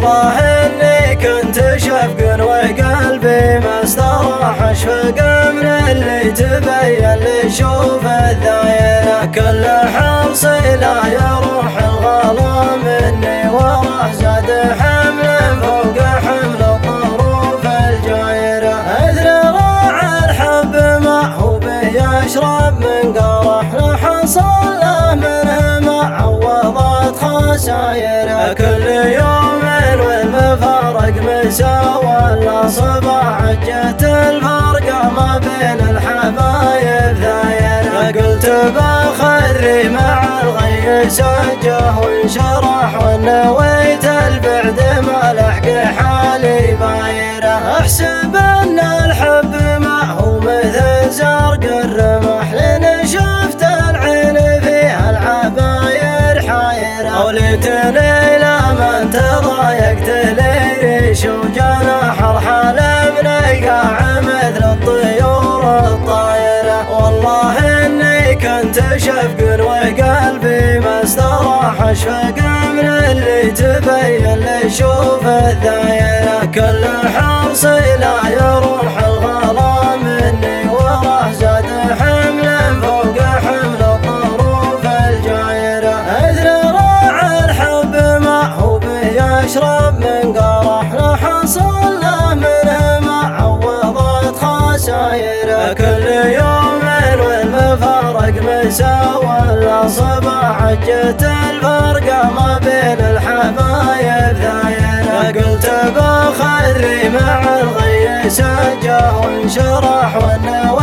والله اني كنت شفق وقلبي ما استراح اشفق من اللي تبين لي شوف الدايرة كل حرصي لا يروح الغلا مني وراه زاد حمل فوق حمل الظروف الجايرة اذن راعى الحب ما هو به يشرب من قرح لحصل له منه ما عوضت خسايره كل يوم والمفارق مساوى ولا صباح جت الفرقة ما بين الحبايب ذايرة قلت بخذري مع الغي سجه وانشرح ونويت البعد ما لحق حالي بايرة احسب ان الحب ما هو مثل زرق الرمح لان شفت العين فيها العباير حايرة وليتني لما انت ضايقت لي ريش وجناح ارحل من ايقاع مثل الطيور الطايرة والله اني كنت شفق وقلبي ما استراح اشفق من اللي تبين لي شوف الدايرة كل حرصي لا يروح الغلا مني وراه زاد حمل فوق حمل الظروف الجايرة اذن راعى الحب ما هو به يشرب من قرح لحصل له منه ما عوضت خسايره كل يوم والمفارق مساوى ولا صباح جت الفرقة ما بين الحبايب ذايرة قلت بخذري مع الغي سجه وانشرح